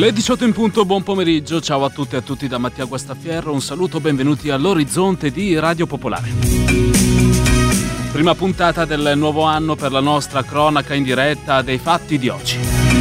Le 18 in punto, buon pomeriggio, ciao a tutte e a tutti da Mattia Guastafierro, un saluto, benvenuti all'Orizzonte di Radio Popolare. Prima puntata del nuovo anno per la nostra cronaca in diretta dei fatti di oggi.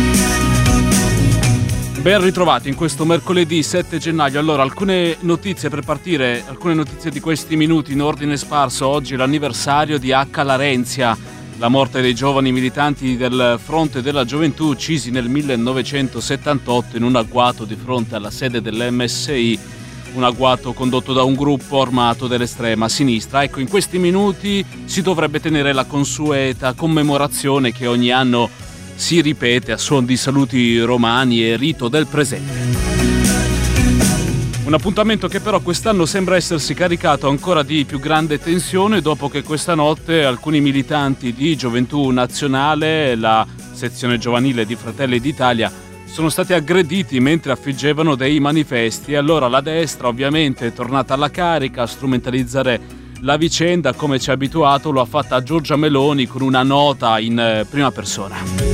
Ben ritrovati in questo mercoledì 7 gennaio. Allora, alcune notizie per partire, alcune notizie di questi minuti in ordine sparso. Oggi è l'anniversario di H. Larenzia, la morte dei giovani militanti del Fronte della Gioventù uccisi nel 1978 in un agguato di fronte alla sede dell'MSI, un agguato condotto da un gruppo armato dell'estrema sinistra. Ecco, in questi minuti si dovrebbe tenere la consueta commemorazione che ogni anno si ripete a suon di saluti romani e rito del presente. Un appuntamento che però quest'anno sembra essersi caricato ancora di più grande tensione dopo che questa notte alcuni militanti di Gioventù Nazionale, la sezione giovanile di Fratelli d'Italia, sono stati aggrediti mentre affiggevano dei manifesti. Allora la destra ovviamente è tornata alla carica a strumentalizzare la vicenda, come ci ha abituato lo ha fatta Giorgia Meloni con una nota in prima persona.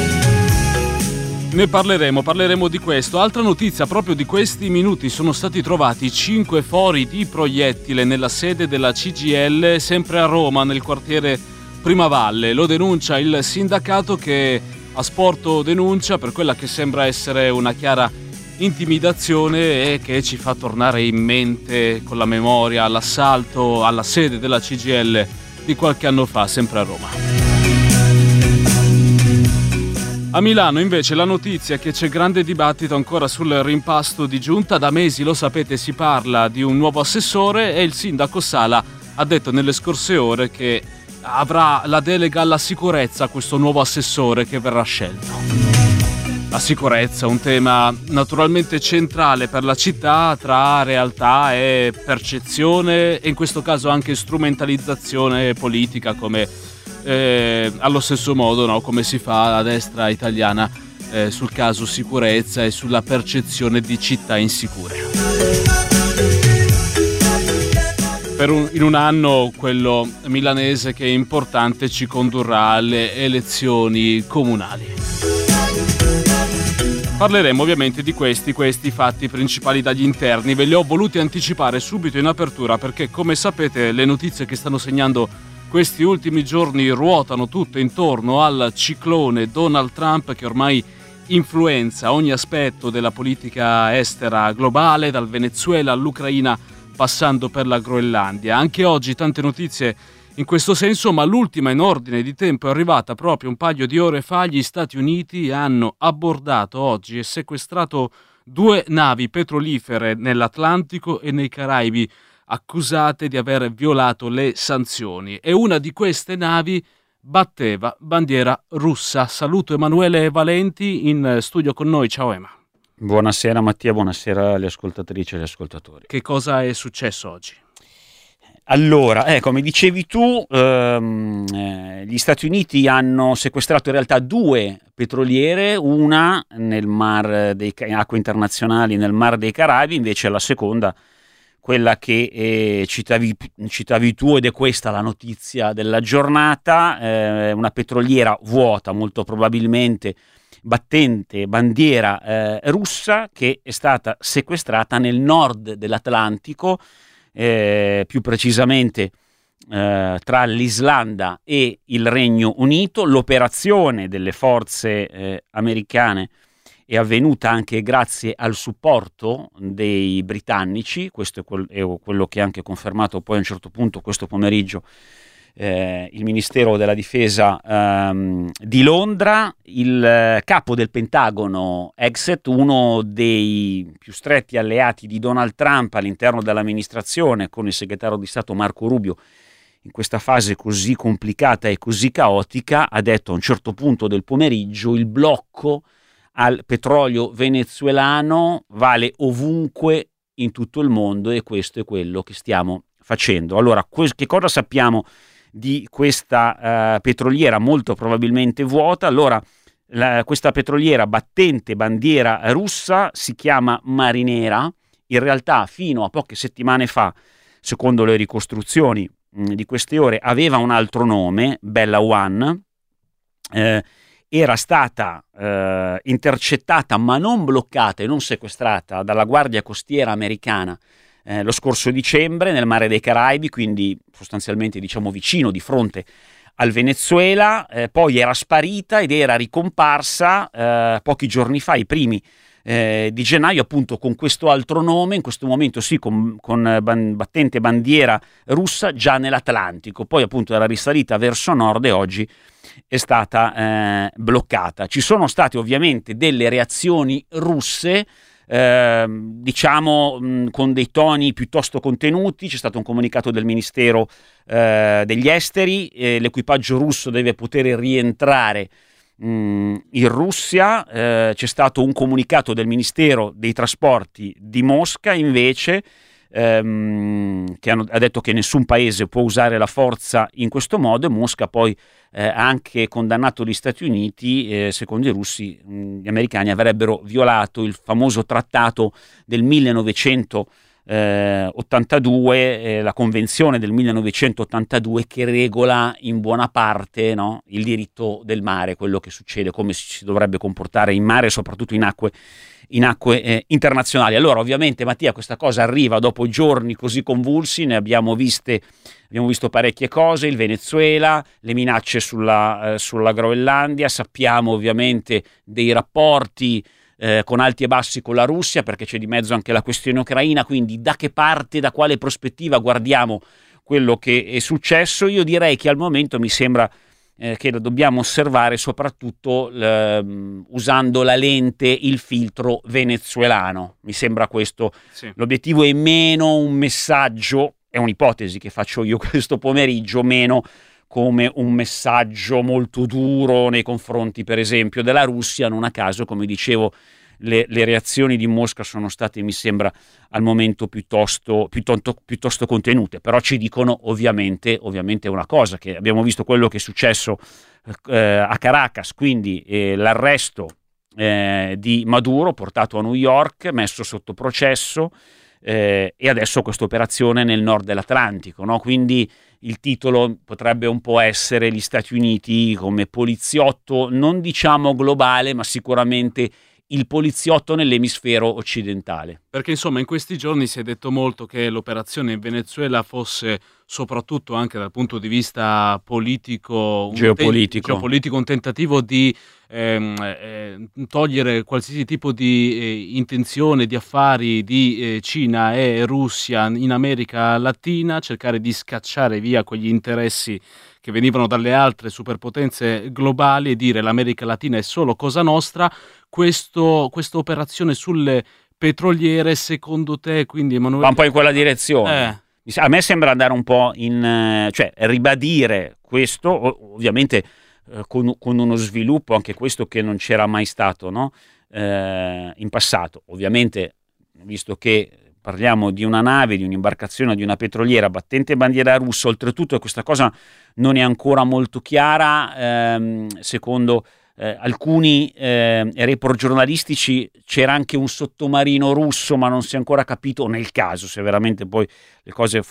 Ne parleremo di questo. Altra notizia, proprio di questi minuti sono stati trovati 5 fori di proiettile nella sede della CGIL, sempre a Roma, nel quartiere Primavalle. Lo denuncia il sindacato, che ha sporto denuncia per quella che sembra essere una chiara intimidazione e che ci fa tornare in mente con la memoria l'assalto alla sede della CGIL di qualche anno fa, sempre a Roma. A Milano invece la notizia è che c'è grande dibattito ancora sul rimpasto di giunta. Da mesi, lo sapete, si parla di un nuovo assessore e il sindaco Sala ha detto nelle scorse ore che avrà la delega alla sicurezza questo nuovo assessore che verrà scelto. La sicurezza, un tema naturalmente centrale per la città, tra realtà e percezione e in questo caso anche strumentalizzazione politica, come allo stesso modo, no, come si fa la destra italiana sul caso sicurezza e sulla percezione di città insicure. In un anno, quello milanese, che è importante, ci condurrà alle elezioni comunali. Parleremo ovviamente di questi fatti principali dagli interni. Ve li ho voluti anticipare subito in apertura perché, come sapete, le notizie che stanno segnando questi ultimi giorni ruotano tutte intorno al ciclone Donald Trump, che ormai influenza ogni aspetto della politica estera globale, dal Venezuela all'Ucraina passando per la Groenlandia. Anche oggi tante notizie in questo senso, ma l'ultima in ordine di tempo è arrivata proprio un paio di ore fa. Gli Stati Uniti hanno abbordato oggi e sequestrato 2 navi petrolifere nell'Atlantico e nei Caraibi, accusate di aver violato le sanzioni, e una di queste navi batteva bandiera russa. Saluto Emanuele Valenti in studio con noi. Ciao Ema. Buonasera Mattia, buonasera alle ascoltatrici e agli ascoltatori. Che cosa è successo oggi? Allora, come dicevi tu, gli Stati Uniti hanno sequestrato in realtà 2 petroliere, una nel mar in acque internazionali nel Mar dei Caraibi, invece la seconda quella che citavi tu, ed è questa la notizia della giornata, una petroliera vuota, molto probabilmente battente bandiera russa, che è stata sequestrata nel nord dell'Atlantico, più precisamente tra l'Islanda e il Regno Unito. L'operazione delle forze americane è avvenuta anche grazie al supporto dei britannici. Questo è quello che ha anche confermato poi a un certo punto questo pomeriggio il Ministero della Difesa di Londra. Il capo del Pentagono, Hegseth, uno dei più stretti alleati di Donald Trump all'interno dell'amministrazione, con il segretario di Stato Marco Rubio, in questa fase così complicata e così caotica, ha detto a un certo punto del pomeriggio: il blocco al petrolio venezuelano vale ovunque in tutto il mondo e questo è quello che stiamo facendo. Allora, che cosa sappiamo di questa petroliera molto probabilmente vuota? Allora, questa petroliera battente bandiera russa si chiama Marinera. In realtà fino a poche settimane fa, secondo le ricostruzioni di queste ore, aveva un altro nome, Bella One, era stata intercettata ma non bloccata e non sequestrata dalla Guardia Costiera americana lo scorso dicembre nel Mare dei Caraibi, quindi sostanzialmente diciamo vicino, di fronte al Venezuela, poi era sparita ed era ricomparsa pochi giorni fa, i primi di gennaio, appunto con questo altro nome, in questo momento sì con battente bandiera russa, già nell'Atlantico. Poi appunto era risalita verso nord e oggi è stata bloccata. Ci sono state ovviamente delle reazioni russe, diciamo con dei toni piuttosto contenuti. C'è stato un comunicato del Ministero degli Esteri, l'equipaggio russo deve poter rientrare in Russia. C'è stato un comunicato del Ministero dei Trasporti di Mosca invece ha detto che nessun paese può usare la forza in questo modo, e Mosca poi ha anche condannato gli Stati Uniti. Secondo i russi, gli americani avrebbero violato il famoso trattato del 1982, la convenzione del 1982 che regola in buona parte, no, il diritto del mare, quello che succede, come si dovrebbe comportare in mare, soprattutto in acque internazionali. Allora ovviamente, Mattia, questa cosa arriva dopo giorni così convulsi, ne abbiamo visto parecchie cose: il Venezuela, le minacce sulla Groenlandia, sappiamo ovviamente dei rapporti con alti e bassi con la Russia, perché c'è di mezzo anche la questione ucraina. Quindi da che parte, da quale prospettiva guardiamo quello che è successo? Io direi che al momento mi sembra che lo dobbiamo osservare soprattutto usando la lente, il filtro venezuelano. Mi sembra questo sì. L'obiettivo è meno un messaggio, è un'ipotesi che faccio io questo pomeriggio, meno come un messaggio molto duro nei confronti per esempio della Russia. Non a caso, come dicevo, le reazioni di Mosca sono state, mi sembra, al momento piuttosto contenute, però ci dicono ovviamente una cosa, che abbiamo visto quello che è successo a Caracas, quindi l'arresto di Maduro, portato a New York, messo sotto processo, e adesso questa operazione nel nord dell'Atlantico, no? Quindi il titolo potrebbe un po' essere gli Stati Uniti come poliziotto, non diciamo globale, ma sicuramente il poliziotto nell'emisfero occidentale. Perché insomma in questi giorni si è detto molto che l'operazione in Venezuela fosse, soprattutto anche dal punto di vista geopolitico, un tentativo di togliere qualsiasi tipo di intenzione di affari di Cina e Russia in America Latina, cercare di scacciare via quegli interessi che venivano dalle altre superpotenze globali e dire l'America Latina è solo cosa nostra. Questa operazione sulle petroliere, secondo te, quindi Emanuele, va un po' in quella direzione? A me sembra andare un po' cioè ribadire questo, ovviamente con uno sviluppo anche questo che non c'era mai stato, no? In passato. Ovviamente, visto che parliamo di una nave, di un'imbarcazione, di una petroliera battente bandiera russa, oltretutto questa cosa non è ancora molto chiara, secondo alcuni report giornalistici c'era anche un sottomarino russo, ma non si è ancora capito nel caso se veramente poi le cose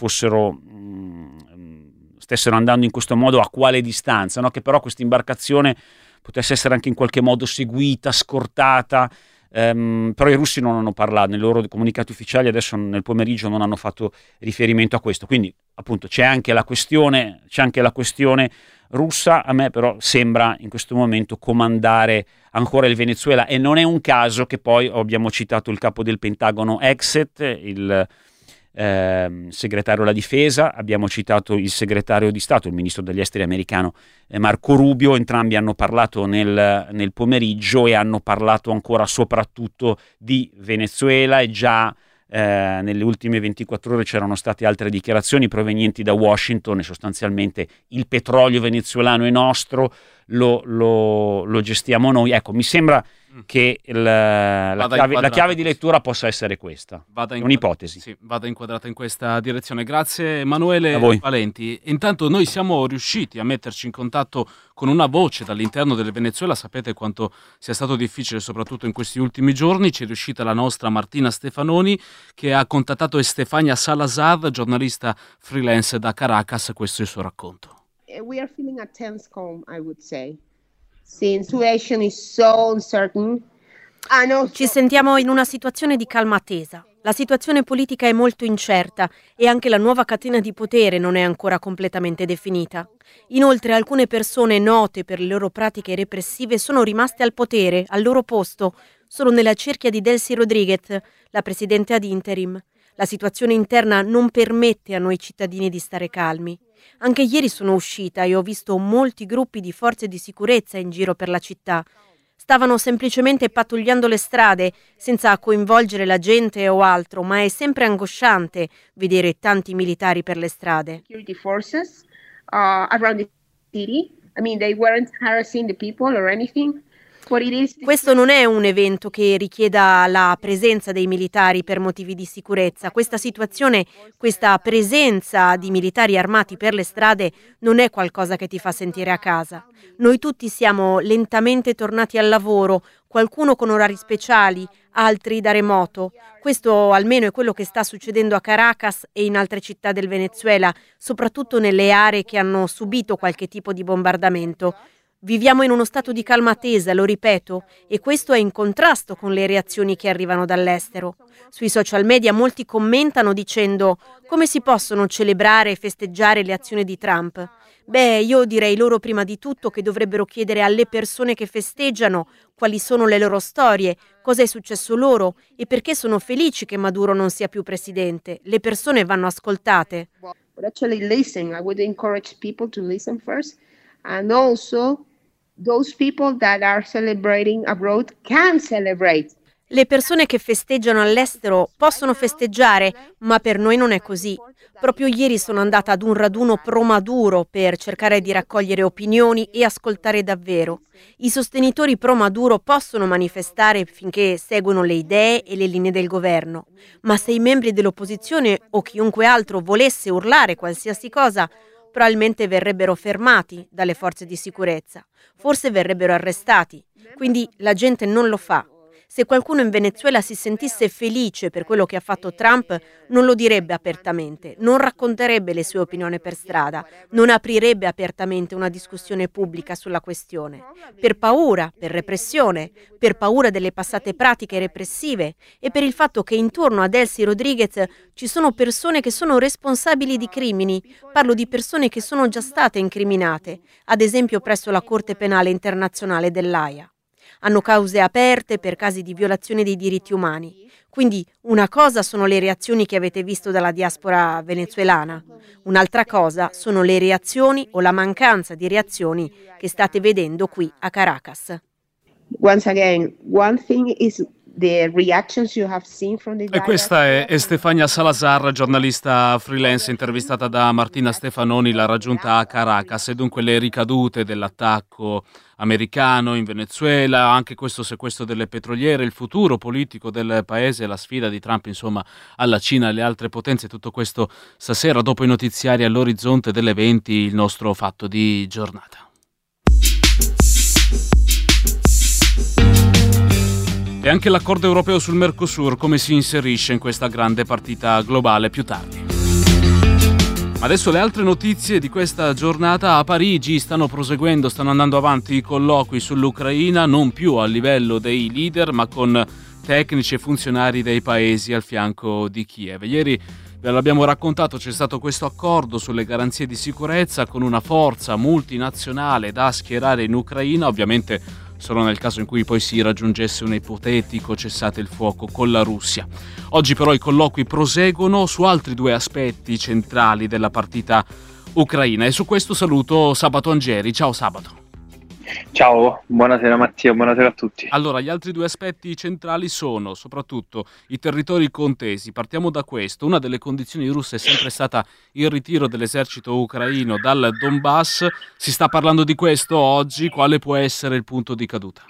stessero andando in questo modo, a quale distanza, no? Che però questa imbarcazione potesse essere anche in qualche modo seguita, scortata. Però i russi non hanno parlato, nei loro comunicati ufficiali adesso nel pomeriggio non hanno fatto riferimento a questo, quindi appunto c'è anche la questione russa. A me però sembra in questo momento comandare ancora il Venezuela, e non è un caso che poi abbiamo citato il capo del Pentagono Exet, il segretario della difesa, abbiamo citato il segretario di Stato, il ministro degli esteri americano Marco Rubio. Entrambi hanno parlato nel pomeriggio e hanno parlato ancora soprattutto di Venezuela, e già nelle ultime 24 ore c'erano state altre dichiarazioni provenienti da Washington, e sostanzialmente il petrolio venezuelano è nostro, lo gestiamo noi. Ecco, mi sembra che la chiave di lettura possa essere questa, un'ipotesi. Sì, vada inquadrata in questa direzione. Grazie Emanuele Valenti. Intanto noi siamo riusciti a metterci in contatto con una voce dall'interno del Venezuela. Sapete quanto sia stato difficile soprattutto in questi ultimi giorni. Ci è riuscita la nostra Martina Stefanoni, che ha contattato Estefania Salazar, giornalista freelance da Caracas. Questo è il suo racconto. We are feeling a tense calm, I would say. Ci sentiamo in una situazione di calma tesa. La situazione politica è molto incerta e anche la nuova catena di potere non è ancora completamente definita. Inoltre alcune persone note per le loro pratiche repressive sono rimaste al potere, al loro posto, solo nella cerchia di Delcy Rodriguez, la presidente ad interim. La situazione interna non permette a noi cittadini di stare calmi. Anche ieri sono uscita e ho visto molti gruppi di forze di sicurezza in giro per la città. Stavano semplicemente pattugliando le strade senza coinvolgere la gente o altro, ma è sempre angosciante vedere tanti militari per le strade. Questo non è un evento che richieda la presenza dei militari per motivi di sicurezza. Questa situazione, questa presenza di militari armati per le strade non è qualcosa che ti fa sentire a casa. Noi tutti siamo lentamente tornati al lavoro, qualcuno con orari speciali, altri da remoto. Questo almeno è quello che sta succedendo a Caracas e in altre città del Venezuela, soprattutto nelle aree che hanno subito qualche tipo di bombardamento. Viviamo in uno stato di calma tesa, lo ripeto, e questo è in contrasto con le reazioni che arrivano dall'estero. Sui social media molti commentano dicendo: come si possono celebrare e festeggiare le azioni di Trump? Beh, io direi loro prima di tutto che dovrebbero chiedere alle persone che festeggiano quali sono le loro storie, cosa è successo loro e perché sono felici che Maduro non sia più presidente. Le persone vanno ascoltate. And also, those people that are celebrating abroad can celebrate. Le persone che festeggiano all'estero possono festeggiare, ma per noi non è così. Proprio ieri sono andata ad un raduno pro Maduro per cercare di raccogliere opinioni e ascoltare davvero. I sostenitori pro Maduro possono manifestare finché seguono le idee e le linee del governo, ma se i membri dell'opposizione o chiunque altro volesse urlare qualsiasi cosa, probabilmente verrebbero fermati dalle forze di sicurezza, forse verrebbero arrestati, quindi la gente non lo fa. Se qualcuno in Venezuela si sentisse felice per quello che ha fatto Trump, non lo direbbe apertamente, non racconterebbe le sue opinioni per strada, non aprirebbe apertamente una discussione pubblica sulla questione. Per paura, per repressione, per paura delle passate pratiche repressive e per il fatto che intorno a Delcy Rodriguez ci sono persone che sono responsabili di crimini. Parlo di persone che sono già state incriminate, ad esempio presso la Corte Penale Internazionale dell'Aia. Hanno cause aperte per casi di violazione dei diritti umani. Quindi una cosa sono le reazioni che avete visto dalla diaspora venezuelana, un'altra cosa sono le reazioni o la mancanza di reazioni che state vedendo qui a Caracas. Once again, one thing is the reactions you have seen from the E questa è Estefania Salazar, giornalista freelance intervistata da Martina Stefanoni, l'ha raggiunta a Caracas, e dunque le ricadute dell'attacco americano in Venezuela, anche questo sequestro delle petroliere, il futuro politico del paese, la sfida di Trump insomma alla Cina e alle altre potenze, tutto questo stasera dopo i notiziari all'orizzonte delle 20, il nostro fatto di giornata. E anche l'accordo europeo sul Mercosur come si inserisce in questa grande partita globale più tardi. Adesso le altre notizie di questa giornata. A Parigi stanno andando avanti i colloqui sull'Ucraina, non più a livello dei leader ma con tecnici e funzionari dei paesi al fianco di Kiev. Ieri ve l'abbiamo raccontato, c'è stato questo accordo sulle garanzie di sicurezza con una forza multinazionale da schierare in Ucraina, ovviamente solo nel caso in cui poi si raggiungesse un ipotetico cessate il fuoco con la Russia. Oggi però i colloqui proseguono su altri due aspetti centrali della partita ucraina e su questo saluto Sabato Angeri. Ciao Sabato. Ciao, buonasera Mattia, buonasera a tutti. Allora, gli altri due aspetti centrali sono soprattutto i territori contesi. Partiamo da questo. Una delle condizioni russe è sempre stata il ritiro dell'esercito ucraino dal Donbass. Si sta parlando di questo oggi. Quale può essere il punto di caduta?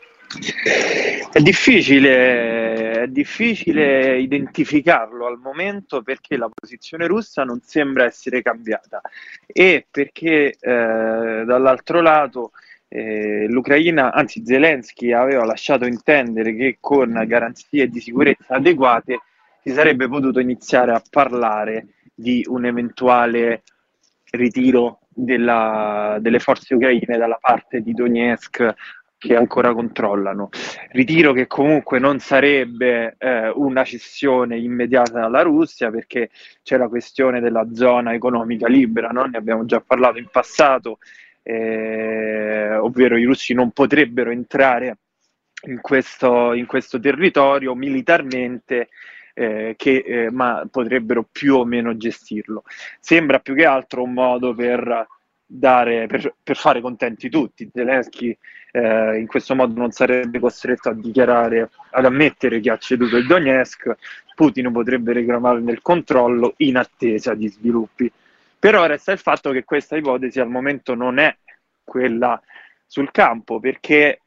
È difficile identificarlo al momento perché la posizione russa non sembra essere cambiata e perché dall'altro lato l'Ucraina, anzi Zelensky aveva lasciato intendere che con garanzie di sicurezza adeguate si sarebbe potuto iniziare a parlare di un eventuale ritiro delle forze ucraine dalla parte di Donetsk che ancora controllano. Ritiro che comunque non sarebbe una cessione immediata dalla Russia, perché c'è la questione della zona economica libera, no? Ne abbiamo già parlato in passato, ovvero i russi non potrebbero entrare in questo territorio militarmente, ma potrebbero più o meno gestirlo. Sembra più che altro un modo per fare contenti tutti. Zelensky in questo modo non sarebbe costretto ad ammettere che ha ceduto il Donetsk, Putin potrebbe reclamarne il controllo in attesa di sviluppi. Però resta il fatto che questa ipotesi al momento non è quella sul campo, perché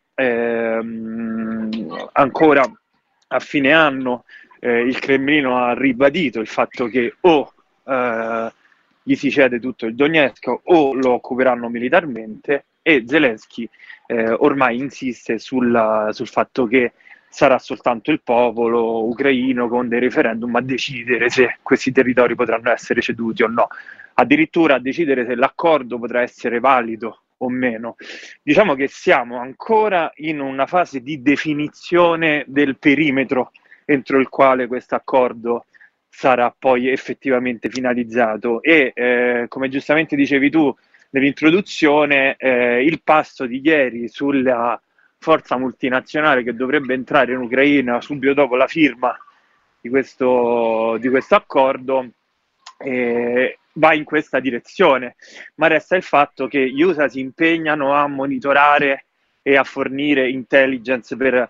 ancora a fine anno il Cremlino ha ribadito il fatto che gli si cede tutto il Donetsk o lo occuperanno militarmente, e Zelensky ormai insiste sul fatto che sarà soltanto il popolo ucraino con dei referendum a decidere se questi territori potranno essere ceduti o no, addirittura a decidere se l'accordo potrà essere valido o meno. Diciamo che siamo ancora in una fase di definizione del perimetro entro il quale questo accordo sarà poi effettivamente finalizzato, e come giustamente dicevi tu nell'introduzione, il passo di ieri sulla forza multinazionale che dovrebbe entrare in Ucraina subito dopo la firma di questo accordo va in questa direzione, ma resta il fatto che gli USA si impegnano a monitorare e a fornire intelligence per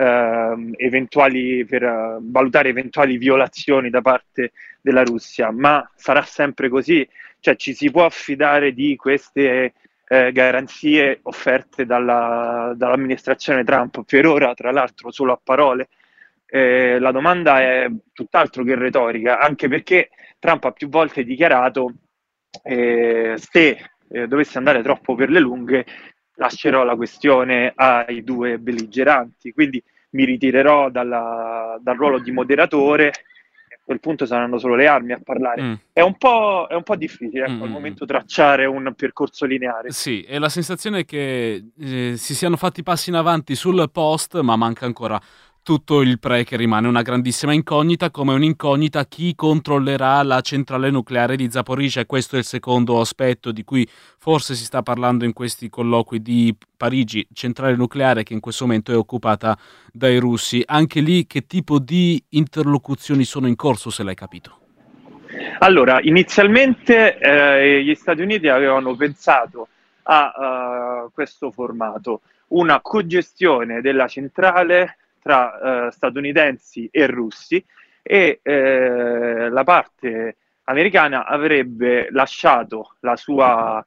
valutare eventuali violazioni da parte della Russia. Ma sarà sempre così? Cioè, ci si può affidare di queste garanzie offerte dall'amministrazione Trump, per ora tra l'altro solo a parole? La domanda è tutt'altro che retorica, anche perché Trump ha più volte dichiarato se dovesse andare troppo per le lunghe lascerò la questione ai due belligeranti, quindi mi ritirerò dal ruolo di moderatore, a quel punto saranno solo le armi a parlare. È un po' difficile al momento tracciare un percorso lineare. Sì, e la sensazione è che si siano fatti passi in avanti sul post, ma manca ancora tutto il pre, che rimane una grandissima incognita, come un'incognita chi controllerà la centrale nucleare di Zaporizhzhia. Questo è il secondo aspetto di cui forse si sta parlando in questi colloqui di Parigi, centrale nucleare che in questo momento è occupata dai russi. Anche lì che tipo di interlocuzioni sono in corso, se l'hai capito? Allora, inizialmente gli Stati Uniti avevano pensato a questo formato, una cogestione della centrale tra statunitensi e russi, e la parte americana avrebbe lasciato la sua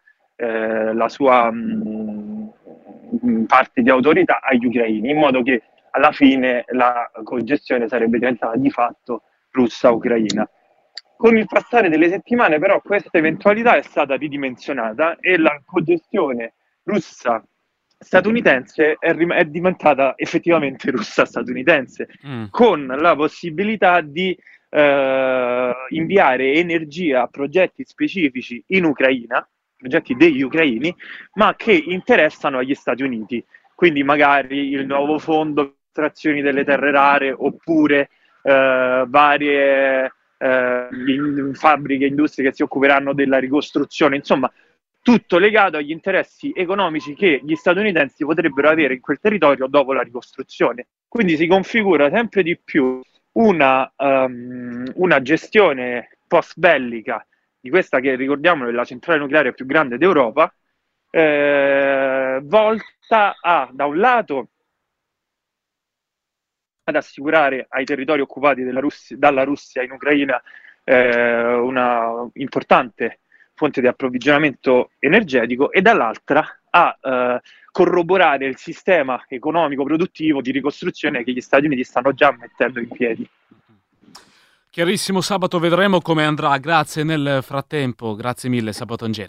parte di autorità agli ucraini, in modo che alla fine la cogestione sarebbe diventata di fatto russa-ucraina. Con il passare delle settimane però questa eventualità è stata ridimensionata e la cogestione russa-statunitense è diventata effettivamente russa-statunitense, con la possibilità di inviare energia a progetti specifici in Ucraina, progetti degli ucraini, ma che interessano agli Stati Uniti. Quindi magari il nuovo fondo per estrazioni delle terre rare, oppure varie fabbriche, industrie che si occuperanno della ricostruzione, insomma tutto legato agli interessi economici che gli statunitensi potrebbero avere in quel territorio dopo la ricostruzione. Quindi si configura sempre di più una gestione post-bellica di questa che, ricordiamolo, è la centrale nucleare più grande d'Europa, volta a, da un lato, ad assicurare ai territori occupati dalla Russia in Ucraina una importante fonte di approvvigionamento energetico, e dall'altra a corroborare il sistema economico produttivo di ricostruzione che gli Stati Uniti stanno già mettendo in piedi. Chiarissimo, sabato vedremo come andrà. Grazie nel frattempo, grazie mille Sabato Angeri.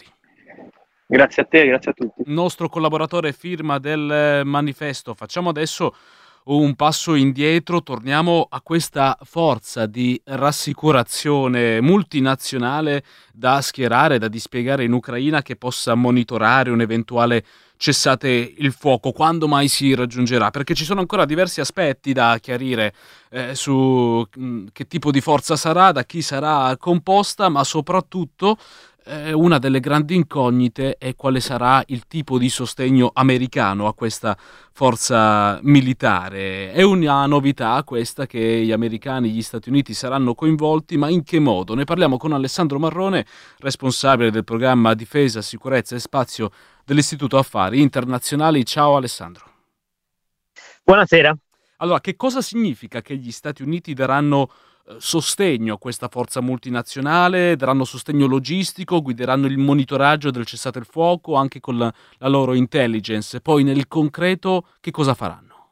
Grazie a te, grazie a tutti. Nostro collaboratore, firma del manifesto. Facciamo adesso un passo indietro, torniamo a questa forza di rassicurazione multinazionale da schierare, da dispiegare in Ucraina, che possa monitorare un eventuale cessate il fuoco. Quando mai si raggiungerà? Perché ci sono ancora diversi aspetti da chiarire su che tipo di forza sarà, da chi sarà composta, ma soprattutto una delle grandi incognite è quale sarà il tipo di sostegno americano a questa forza militare. È una novità questa, che gli americani, gli Stati Uniti saranno coinvolti, ma in che modo? Ne parliamo con Alessandro Marrone, responsabile del programma Difesa, Sicurezza e Spazio dell'Istituto Affari Internazionali. Ciao Alessandro. Buonasera. Allora, che cosa significa che gli Stati Uniti daranno sostegno a questa forza multinazionale, daranno sostegno logistico, guideranno il monitoraggio del cessate il fuoco anche con la loro intelligence? Poi nel concreto che cosa faranno?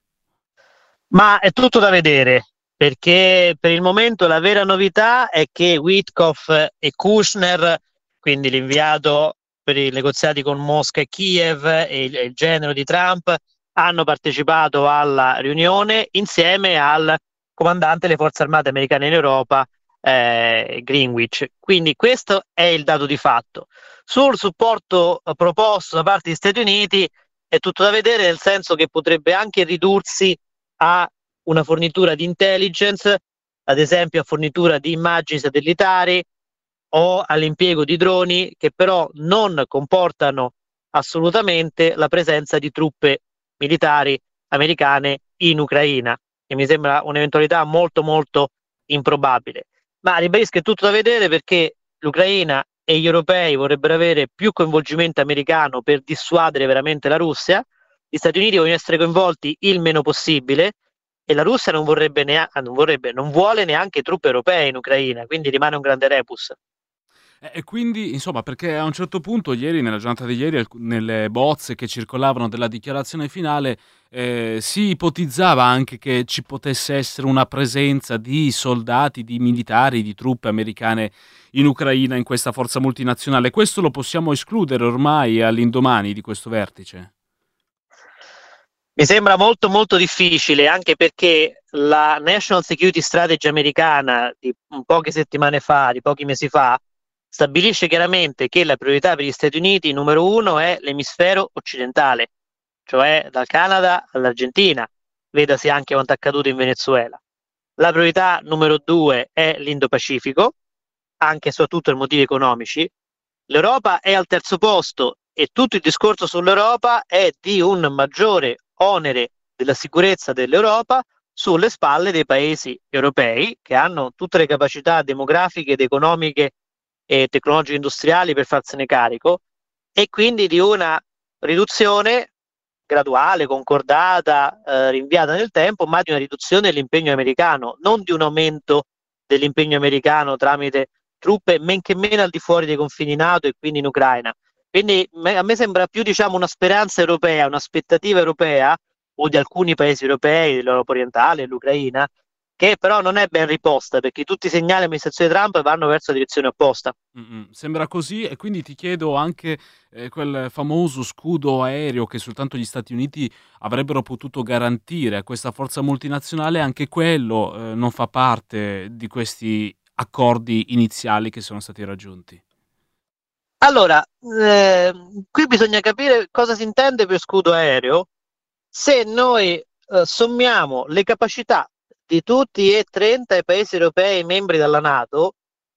Ma è tutto da vedere, perché per il momento la vera novità è che Witkoff e Kushner, quindi l'inviato per i negoziati con Mosca e Kiev e il genero di Trump, hanno partecipato alla riunione insieme al comandante delle forze armate americane in Europa, Greenwich. Quindi questo è il dato di fatto. Sul supporto proposto da parte degli Stati Uniti è tutto da vedere, nel senso che potrebbe anche ridursi a una fornitura di intelligence, ad esempio a fornitura di immagini satellitari o all'impiego di droni, che però non comportano assolutamente la presenza di truppe militari americane in Ucraina, che mi sembra un'eventualità molto molto improbabile. Ma ribadisco che è tutto da vedere, perché l'Ucraina e gli europei vorrebbero avere più coinvolgimento americano per dissuadere veramente la Russia. Gli Stati Uniti vogliono essere coinvolti il meno possibile e la Russia non vuole neanche truppe europee in Ucraina, quindi rimane un grande rebus. E quindi, insomma, perché a un certo punto ieri, nella giornata di ieri, nelle bozze che circolavano della dichiarazione finale, si ipotizzava anche che ci potesse essere una presenza di soldati, di militari, di truppe americane in Ucraina, in questa forza multinazionale. Questo lo possiamo escludere ormai all'indomani di questo vertice? Mi sembra molto molto difficile, anche perché la National Security Strategy americana di poche settimane fa, di pochi mesi fa, stabilisce chiaramente che la priorità per gli Stati Uniti numero uno è l'emisfero occidentale, cioè dal Canada all'Argentina, vedasi anche quanto è accaduto in Venezuela. La priorità numero due è l'Indo-Pacifico, anche e soprattutto per motivi economici. L'Europa è al terzo posto e tutto il discorso sull'Europa è di un maggiore onere della sicurezza dell'Europa sulle spalle dei paesi europei, che hanno tutte le capacità demografiche ed economiche e tecnologiche industriali per farsene carico, e quindi di una riduzione graduale, concordata, rinviata nel tempo, ma di una riduzione dell'impegno americano, non di un aumento dell'impegno americano tramite truppe men che meno al di fuori dei confini NATO e quindi in Ucraina. Quindi a me sembra più, diciamo, una speranza europea, un'aspettativa europea o di alcuni paesi europei, dell'Europa orientale, l'Ucraina, che però non è ben riposta, perché tutti i segnali dell'amministrazione Trump vanno verso la direzione opposta. Sembra così, e quindi ti chiedo anche quel famoso scudo aereo che soltanto gli Stati Uniti avrebbero potuto garantire a questa forza multinazionale, anche quello non fa parte di questi accordi iniziali che sono stati raggiunti. Allora, qui bisogna capire cosa si intende per scudo aereo. Se noi sommiamo le capacità di tutti e 30 i paesi europei membri della NATO,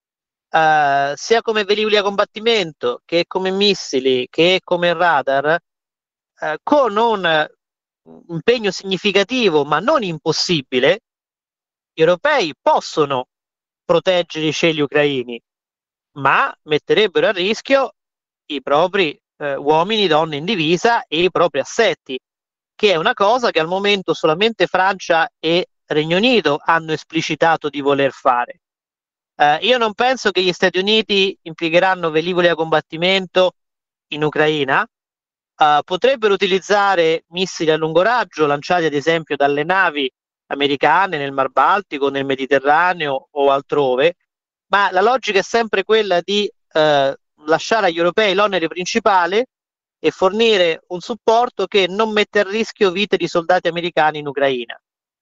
sia come velivoli a combattimento, che come missili, che come radar, con un impegno significativo ma non impossibile, gli europei possono proteggere i cieli ucraini, ma metterebbero a rischio i propri uomini, donne in divisa e i propri assetti, che è una cosa che al momento solamente Francia e Regno Unito hanno esplicitato di voler fare. Io non penso che gli Stati Uniti impiegheranno velivoli a combattimento in Ucraina. Potrebbero utilizzare missili a lungo raggio lanciati ad esempio dalle navi americane nel Mar Baltico, nel Mediterraneo o altrove, ma la logica è sempre quella di lasciare agli europei l'onere principale e fornire un supporto che non mette a rischio vite di soldati americani in Ucraina.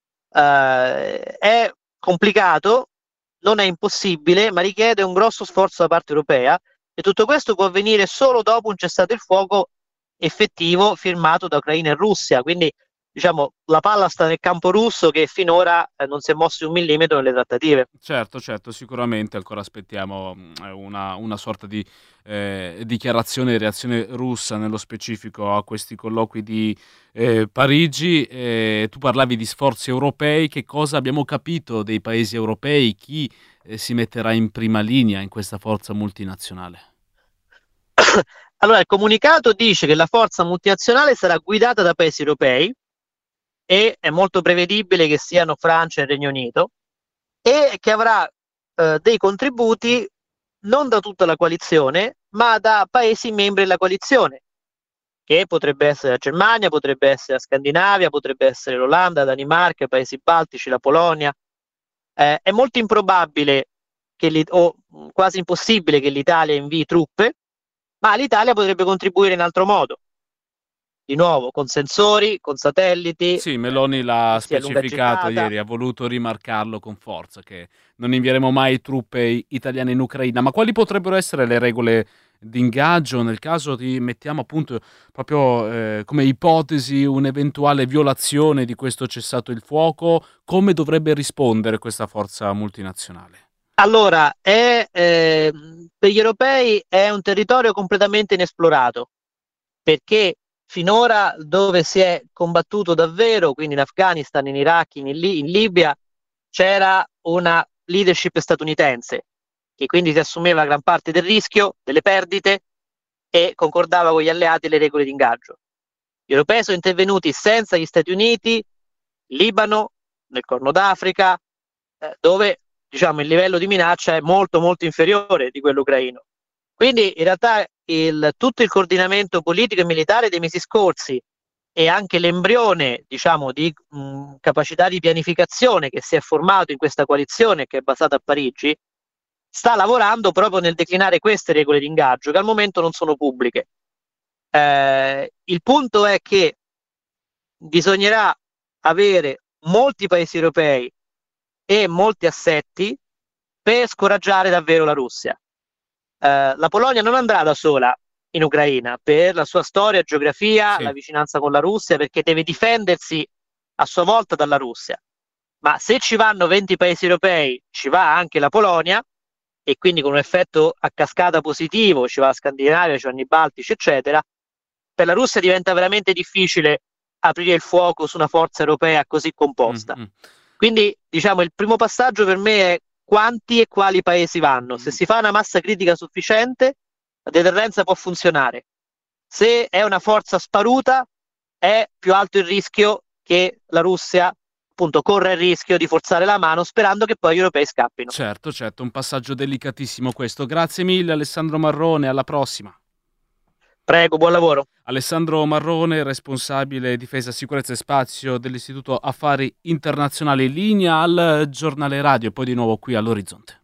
È complicato, non è impossibile, ma richiede un grosso sforzo da parte europea, e tutto questo può avvenire solo dopo un cessate il fuoco effettivo firmato da Ucraina e Russia. Quindi diciamo la palla sta nel campo russo, che finora non si è mosso un millimetro nelle trattative. Certo, sicuramente ancora aspettiamo una sorta di dichiarazione e reazione russa nello specifico a questi colloqui di Parigi. Tu parlavi di sforzi europei, che cosa abbiamo capito dei paesi europei? Chi si metterà in prima linea in questa forza multinazionale? Allora, il comunicato dice che la forza multinazionale sarà guidata da paesi europei, e è molto prevedibile che siano Francia e Regno Unito, e che avrà dei contributi non da tutta la coalizione, ma da paesi membri della coalizione, che potrebbe essere la Germania, potrebbe essere la Scandinavia, potrebbe essere l'Olanda, la Danimarca, i paesi baltici, la Polonia. È molto improbabile o quasi impossibile che l'Italia invii truppe, ma l'Italia potrebbe contribuire in altro modo. Di nuovo, con sensori, con satelliti. Sì, Meloni l'ha specificato ieri, ha voluto rimarcarlo con forza, che non invieremo mai truppe italiane in Ucraina. Ma quali potrebbero essere le regole di ingaggio nel caso mettiamo appunto proprio come ipotesi un'eventuale violazione di questo cessato il fuoco? Come dovrebbe rispondere questa forza multinazionale? Allora, per gli europei è un territorio completamente inesplorato, perché finora dove si è combattuto davvero, quindi in Afghanistan, in Iraq, in Libia, c'era una leadership statunitense, che quindi si assumeva gran parte del rischio, delle perdite, e concordava con gli alleati le regole di ingaggio. Gli europei sono intervenuti senza gli Stati Uniti, in Libano, nel Corno d'Africa, dove diciamo il livello di minaccia è molto molto inferiore di quello ucraino. Quindi in realtà tutto il coordinamento politico e militare dei mesi scorsi, e anche l'embrione diciamo di capacità di pianificazione che si è formato in questa coalizione, che è basata a Parigi, sta lavorando proprio nel declinare queste regole di ingaggio, che al momento non sono pubbliche. Il punto è che bisognerà avere molti paesi europei e molti assetti per scoraggiare davvero la Russia. La Polonia non andrà da sola in Ucraina per la sua storia, geografia, la vicinanza con la Russia, perché deve difendersi a sua volta dalla Russia. Ma se ci vanno 20 paesi europei, ci va anche la Polonia, e quindi con un effetto a cascata positivo ci va la Scandinavia, ci vanno i Baltici, eccetera. Per la Russia diventa veramente difficile aprire il fuoco su una forza europea così composta. Quindi diciamo il primo passaggio per me è quanti e quali paesi vanno. Se si fa una massa critica sufficiente, la deterrenza può funzionare. Se è una forza sparuta, è più alto il rischio che la Russia appunto corra il rischio di forzare la mano, sperando che poi gli europei scappino. Certo, un passaggio delicatissimo questo. Grazie mille Alessandro Marrone, alla prossima. Prego, buon lavoro. Alessandro Marrone, responsabile difesa, sicurezza e spazio dell'Istituto Affari Internazionali, in linea al giornale radio e poi di nuovo qui all'Orizzonte.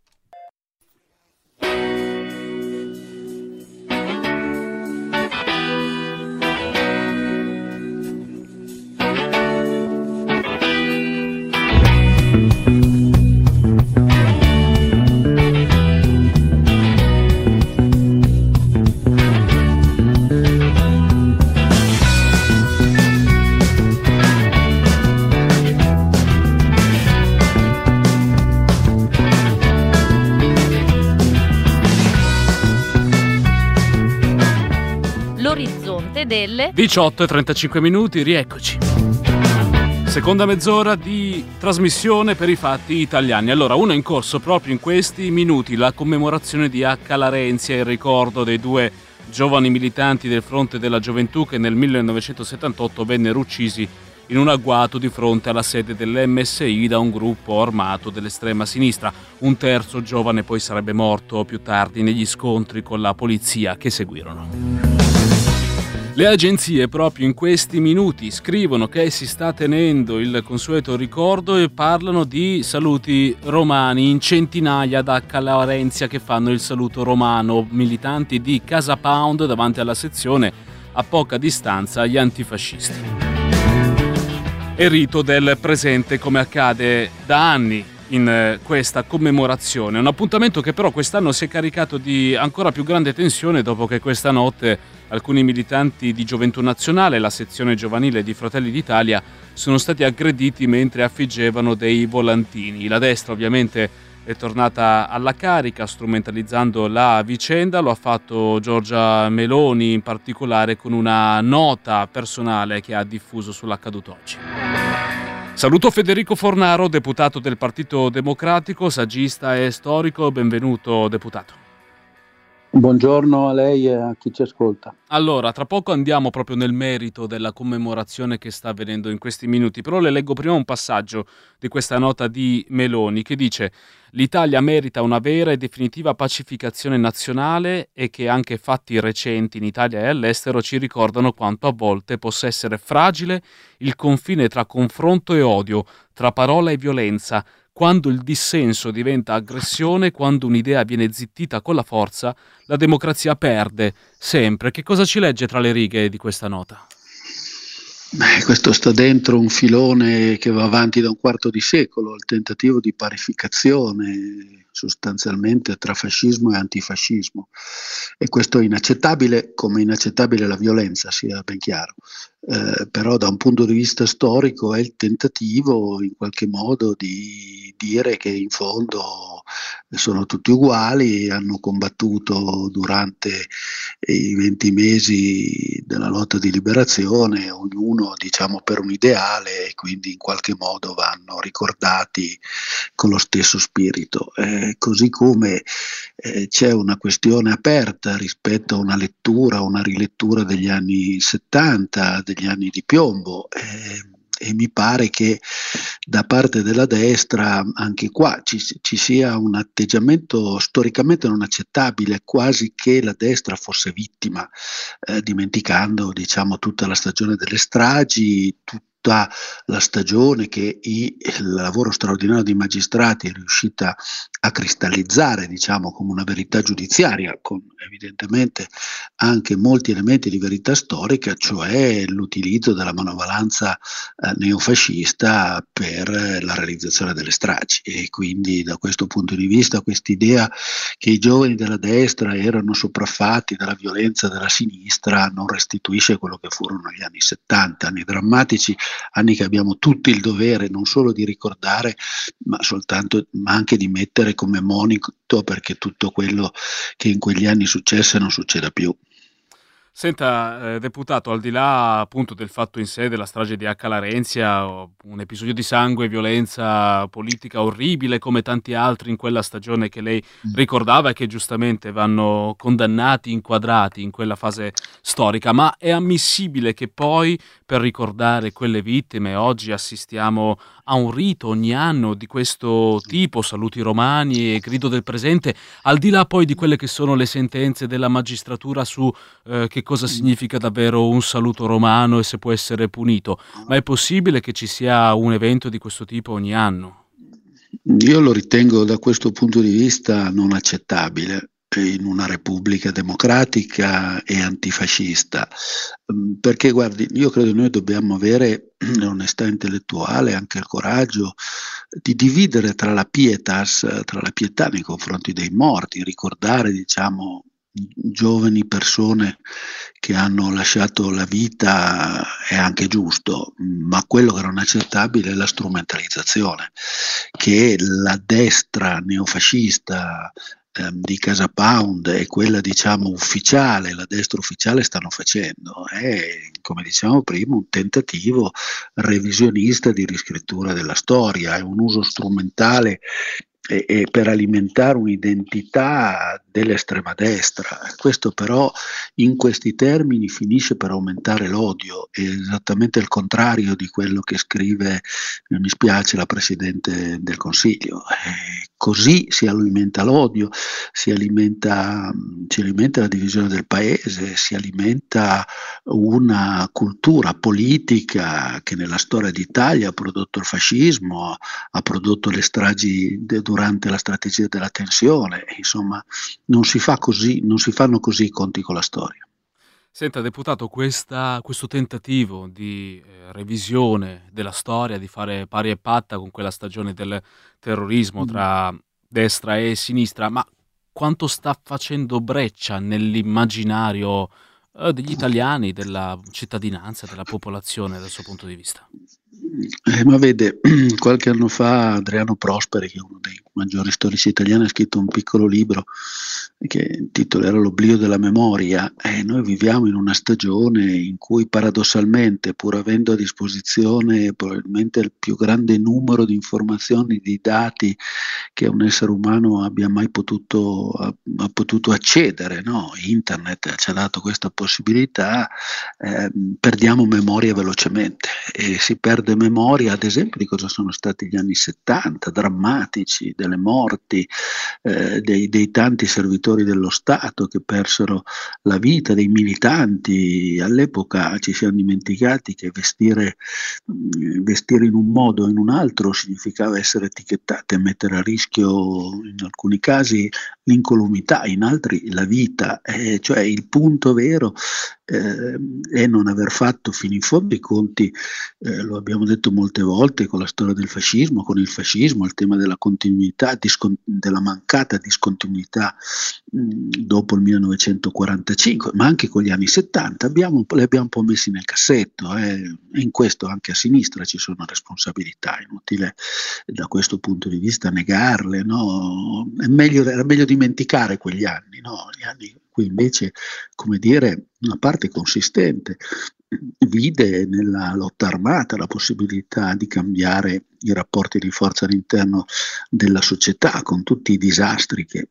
Delle 18:35, rieccoci. Seconda mezz'ora di trasmissione per i fatti italiani. Allora, uno è in corso proprio in questi minuti, la commemorazione di Acca Larenzia, il ricordo dei due giovani militanti del Fronte della Gioventù che nel 1978 vennero uccisi in un agguato di fronte alla sede dell'MSI da un gruppo armato dell'estrema sinistra. Un terzo giovane poi sarebbe morto più tardi negli scontri con la polizia che seguirono. Le agenzie proprio in questi minuti scrivono che si sta tenendo il consueto ricordo e parlano di saluti romani in centinaia da Accala Arenzia che fanno il saluto romano, militanti di Casa Pound davanti alla sezione a poca distanza gli antifascisti. E rito del presente come accade da anni in questa commemorazione, un appuntamento che però quest'anno si è caricato di ancora più grande tensione dopo che questa notte alcuni militanti di Gioventù Nazionale, la sezione giovanile di Fratelli d'Italia, sono stati aggrediti mentre affiggevano dei volantini. La destra ovviamente è tornata alla carica strumentalizzando la vicenda, lo ha fatto Giorgia Meloni in particolare con una nota personale che ha diffuso sull'accaduto oggi. Saluto Federico Fornaro, deputato del Partito Democratico, saggista e storico. Benvenuto, deputato. Buongiorno a lei e a chi ci ascolta. Allora, tra poco andiamo proprio nel merito della commemorazione che sta avvenendo in questi minuti, però le leggo prima un passaggio di questa nota di Meloni che dice: l'Italia merita una vera e definitiva pacificazione nazionale e che anche fatti recenti in Italia e all'estero ci ricordano quanto a volte possa essere fragile il confine tra confronto e odio, tra parola e violenza, quando il dissenso diventa aggressione, quando un'idea viene zittita con la forza, la democrazia perde sempre. Che cosa ci legge tra le righe di questa nota? Questo sta dentro un filone che va avanti da un quarto di secolo, il tentativo di parificazione sostanzialmente tra fascismo e antifascismo, e questo è inaccettabile, come inaccettabile la violenza, sia ben chiaro. Però da un punto di vista storico è il tentativo in qualche modo di dire che in fondo sono tutti uguali, hanno combattuto durante i 20 mesi della lotta di liberazione, ognuno diciamo per un ideale, e quindi in qualche modo vanno ricordati con lo stesso spirito. Così come c'è una questione aperta rispetto a una lettura, una rilettura degli anni 70, degli anni di piombo, e mi pare che da parte della destra anche qua ci sia un atteggiamento storicamente non accettabile, quasi che la destra fosse vittima, dimenticando diciamo tutta la stagione delle stragi, tutta la stagione che il lavoro straordinario dei magistrati è riuscita a cristallizzare, diciamo, come una verità giudiziaria, con evidentemente anche molti elementi di verità storica, cioè l'utilizzo della manovalanza neofascista per la realizzazione delle stragi. E quindi da questo punto di vista quest'idea che i giovani della destra erano sopraffatti dalla violenza della sinistra non restituisce quello che furono gli anni 70, anni drammatici, anni che abbiamo tutti il dovere non solo di ricordare ma anche di mettere come monito perché tutto quello che in quegli anni successe non succeda più. Senta, deputato, al di là appunto del fatto in sé della strage di Accala Arenzia, un episodio di sangue e violenza politica orribile come tanti altri in quella stagione che lei ricordava e che giustamente vanno condannati, inquadrati in quella fase storica, ma è ammissibile che poi per ricordare quelle vittime oggi assistiamo a un rito ogni anno di questo tipo, saluti romani e grido del presente, al di là poi di quelle che sono le sentenze della magistratura su che cosa significa davvero un saluto romano e se può essere punito, ma è possibile che ci sia un evento di questo tipo ogni anno? Io lo ritengo da questo punto di vista non accettabile in una repubblica democratica e antifascista, perché guardi, io credo che noi dobbiamo avere l'onestà intellettuale, anche il coraggio di dividere tra la pietas, tra la pietà nei confronti dei morti, ricordare diciamo giovani persone che hanno lasciato la vita è anche giusto, ma quello che non è accettabile è la strumentalizzazione che la destra neofascista di Casa Pound e quella diciamo ufficiale, la destra ufficiale stanno facendo. È, come dicevamo prima, un tentativo revisionista di riscrittura della storia, è un uso strumentale e per alimentare un'identità dell'estrema destra. Questo però in questi termini finisce per aumentare l'odio, è esattamente il contrario di quello che scrive, mi spiace, la Presidente del Consiglio. così si alimenta l'odio, si alimenta la divisione del paese, si alimenta una cultura politica che nella storia d'Italia ha prodotto il fascismo, ha prodotto le stragi durante la strategia della tensione. Insomma, non si fanno così i conti con la storia. Senta, deputato, questo tentativo di revisione della storia, di fare pari e patta con quella stagione del terrorismo tra destra e sinistra, ma quanto sta facendo breccia nell'immaginario degli italiani, della cittadinanza, della popolazione dal suo punto di vista? Ma vede, qualche anno fa Adriano Prosperi, che è uno dei maggiori storici italiani, ha scritto un piccolo libro che il titolo era L'oblio della memoria, e noi viviamo in una stagione in cui paradossalmente, pur avendo a disposizione probabilmente il più grande numero di informazioni, di dati che un essere umano abbia mai potuto accedere, no? Internet ci ha dato questa possibilità, perdiamo memoria velocemente, e si perde memoria ad esempio di cosa sono stati gli anni 70, drammatici, delle morti, dei tanti servitori dello Stato che persero la vita, dei militanti. All'epoca ci siamo dimenticati che vestire in un modo o in un altro significava essere etichettati e mettere a rischio in alcuni casi l'incolumità, in altri la vita, cioè il punto vero è non aver fatto fino in fondo i conti, lo abbiamo detto molte volte, con la storia del fascismo, con il fascismo, il tema della continuità, della mancata discontinuità dopo il 1945, ma anche con gli anni 70 li abbiamo un po' messi nel cassetto, e in questo anche a sinistra ci sono responsabilità, è inutile da questo punto di vista negarle, no? Era meglio dimenticare quegli anni, no? Gli anni in cui invece, come dire, una parte consistente vide nella lotta armata la possibilità di cambiare i rapporti di forza all'interno della società, con tutti i disastri che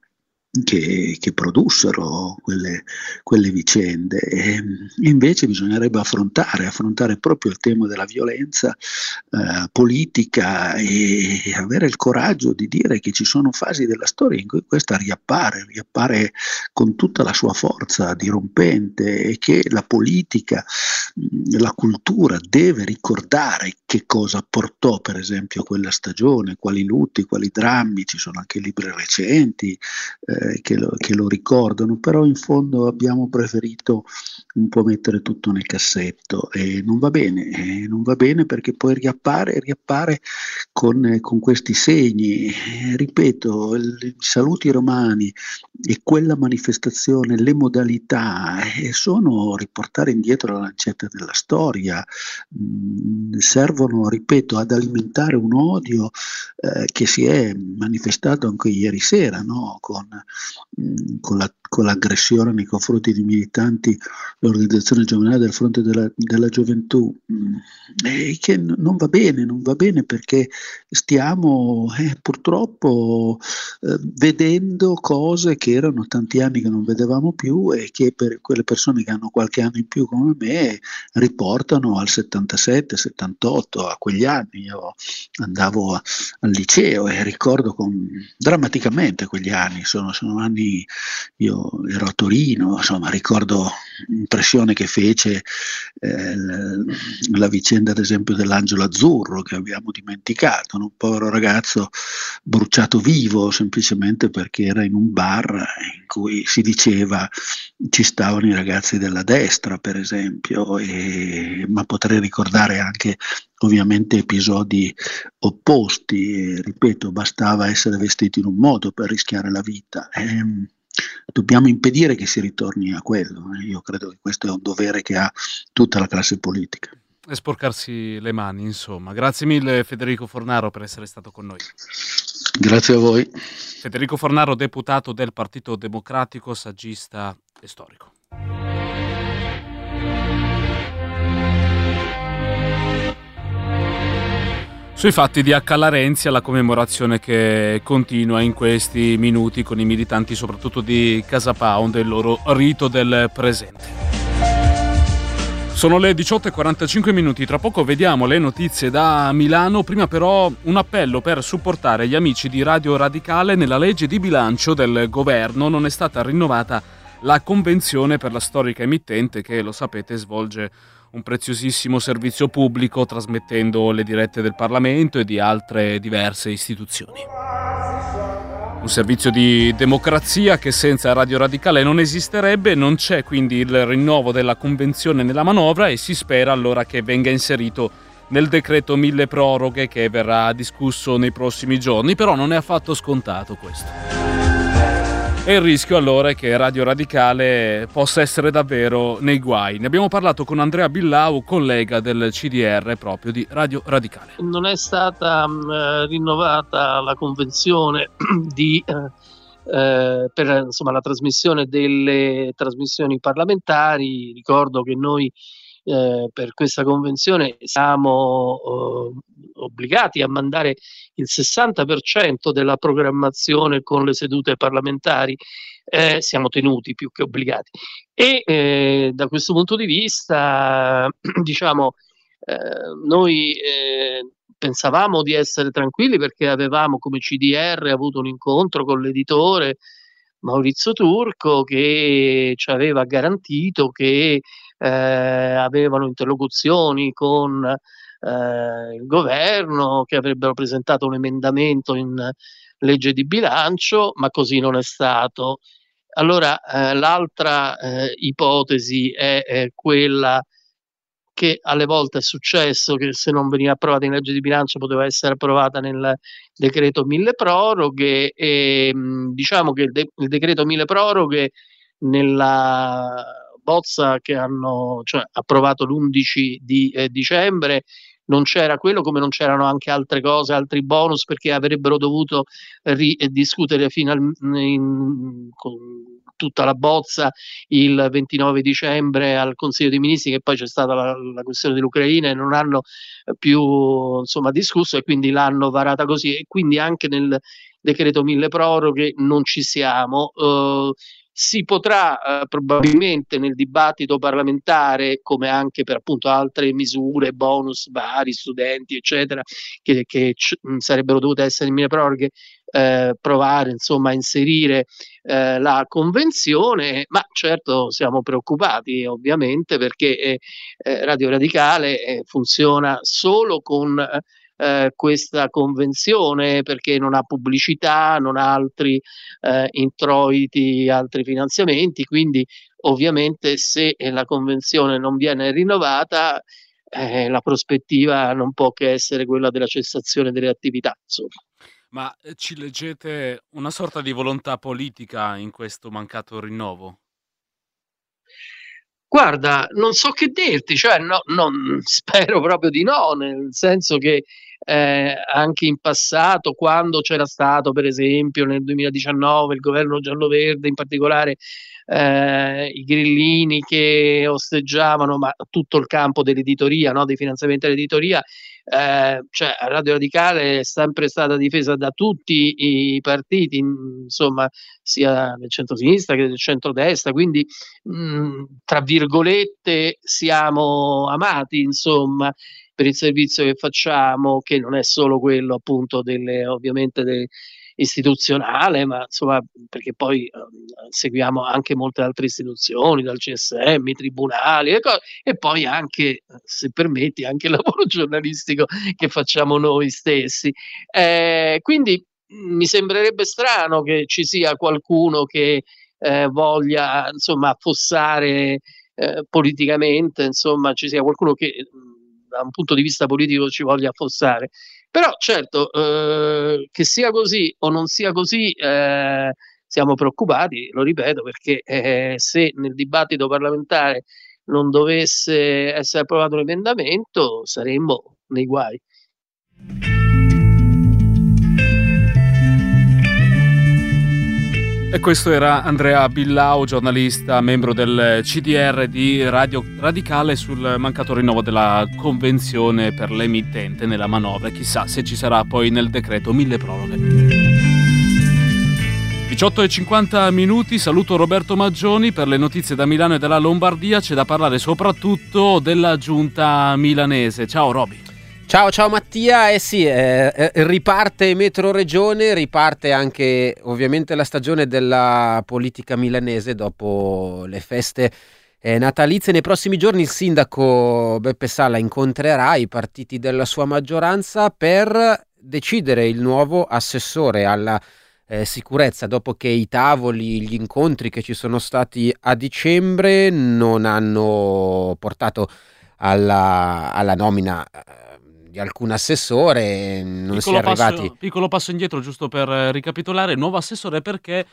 produssero quelle vicende. E invece bisognerebbe affrontare proprio il tema della violenza politica, e avere il coraggio di dire che ci sono fasi della storia in cui questa riappare con tutta la sua forza dirompente, e che la politica, la cultura deve ricordare che cosa portò per esempio quella stagione, quali lutti, quali drammi. Ci sono anche libri recenti che lo ricordano, però in fondo abbiamo preferito un po' mettere tutto nel cassetto, e non va bene perché poi riappare con questi segni. Ripeto, i saluti romani e quella manifestazione, le modalità sono riportare indietro la lancetta della storia, servono, ripeto, ad alimentare un odio che si è manifestato anche ieri sera, no? Con l'aggressione nei confronti di militanti dell'organizzazione giovanile del Fronte della Gioventù, che non va bene perché stiamo purtroppo vedendo cose che erano tanti anni che non vedevamo più, e che per quelle persone che hanno qualche anno in più come me riportano al 77, 78, a quegli anni. Io andavo al liceo e ricordo drammaticamente quegli anni, sono anni, io ero a Torino, insomma ricordo l'impressione che fece la vicenda ad esempio dell'Angelo Azzurro, che abbiamo dimenticato, un povero ragazzo bruciato vivo semplicemente perché era in un bar in cui si diceva ci stavano i ragazzi della destra per esempio, ma potrei ricordare anche ovviamente episodi opposti. Ripeto, bastava essere vestiti in un modo per rischiare la vita. Dobbiamo impedire che si ritorni a quello. Io credo che questo è un dovere che ha tutta la classe politica. E sporcarsi le mani, insomma. Grazie mille Federico Fornaro per essere stato con noi. Grazie a voi. Federico Fornaro, deputato del Partito Democratico, saggista e storico. Sui fatti di Acca Larenzia, la commemorazione che continua in questi minuti con i militanti soprattutto di Casa Pound e il loro rito del presente. Sono le 18:45, tra poco vediamo le notizie da Milano, prima però un appello per supportare gli amici di Radio Radicale. Nella legge di bilancio del governo non è stata rinnovata la convenzione per la storica emittente che, lo sapete, svolge un preziosissimo servizio pubblico trasmettendo le dirette del Parlamento e di altre diverse istituzioni. Un servizio di democrazia che senza Radio Radicale non esisterebbe. Non c'è quindi il rinnovo della convenzione nella manovra e si spera allora che venga inserito nel decreto mille proroghe che verrà discusso nei prossimi giorni, però non è affatto scontato questo. E il rischio allora è che Radio Radicale possa essere davvero nei guai. Ne abbiamo parlato con Andrea Billau, collega del CDR proprio di Radio Radicale. Non è stata rinnovata la convenzione per la trasmissione delle trasmissioni parlamentari. Ricordo che noi per questa convenzione siamo obbligati a mandare il 60% della programmazione con le sedute parlamentari, siamo tenuti più che obbligati. E da questo punto di vista, noi pensavamo di essere tranquilli perché avevamo come CDR avuto un incontro con l'editore Maurizio Turco che ci aveva garantito che avevano interlocuzioni con il governo, che avrebbero presentato un emendamento in legge di bilancio, ma così non è stato. Allora l'altra ipotesi è quella che alle volte è successo che se non veniva approvata in legge di bilancio poteva essere approvata nel decreto mille proroghe, e diciamo che il decreto mille proroghe nella bozza che hanno approvato l'11 di dicembre non c'era quello, come non c'erano anche altre cose, altri bonus, perché avrebbero dovuto discutere con tutta la bozza il 29 dicembre al Consiglio dei Ministri, che poi c'è stata la questione dell'Ucraina e non hanno più discusso, e quindi l'hanno varata così, e quindi anche nel decreto mille proroghe non ci siamo. Si potrà probabilmente nel dibattito parlamentare, come anche per appunto altre misure, bonus vari, studenti eccetera, che sarebbero dovute essere in mille proroghe, provare a inserire la convenzione, ma certo siamo preoccupati ovviamente perché Radio Radicale funziona solo con questa convenzione, perché non ha pubblicità, non ha altri introiti, altri finanziamenti, quindi ovviamente se la convenzione non viene rinnovata la prospettiva non può che essere quella della cessazione delle attività, insomma. Ma ci leggete una sorta di volontà politica in questo mancato rinnovo? Guarda, non so che dirti, non spero proprio di no, nel senso che anche in passato, quando c'era stato per esempio nel 2019 il governo giallo-verde, in particolare i grillini che osteggiavano tutto il campo dell'editoria, no? Dei finanziamenti all'editoria, Radio Radicale è sempre stata difesa da tutti i partiti, sia del centro-sinistra che del centro-destra, quindi tra virgolette siamo amati per il servizio che facciamo, che non è solo quello appunto ovviamente istituzionale, ma perché poi seguiamo anche molte altre istituzioni, dal CSM, i tribunali e poi anche, se permetti, anche il lavoro giornalistico che facciamo noi stessi. Quindi mi sembrerebbe strano che ci sia qualcuno che voglia affossare politicamente, ci sia qualcuno che da un punto di vista politico ci voglia affossare. Però certo, che sia così o non sia così, siamo preoccupati, lo ripeto, perché se nel dibattito parlamentare non dovesse essere approvato l'emendamento saremmo nei guai. E questo era Andrea Billau, giornalista, membro del CDR di Radio Radicale, sul mancato rinnovo della convenzione per l'emittente nella manovra. Chissà se ci sarà poi nel decreto mille proroghe. 18:50, saluto Roberto Maggioni. Per le notizie da Milano e dalla Lombardia c'è da parlare soprattutto della giunta milanese. Ciao Roby. Ciao Mattia, sì, riparte Metro Regione, riparte anche ovviamente la stagione della politica milanese dopo le feste natalizie. Nei prossimi giorni il sindaco Beppe Sala incontrerà i partiti della sua maggioranza per decidere il nuovo assessore alla sicurezza, dopo che i tavoli, gli incontri che ci sono stati a dicembre non hanno portato alla nomina di alcun assessore, non si è arrivati. Piccolo passo indietro giusto per ricapitolare. Nuovo assessore perché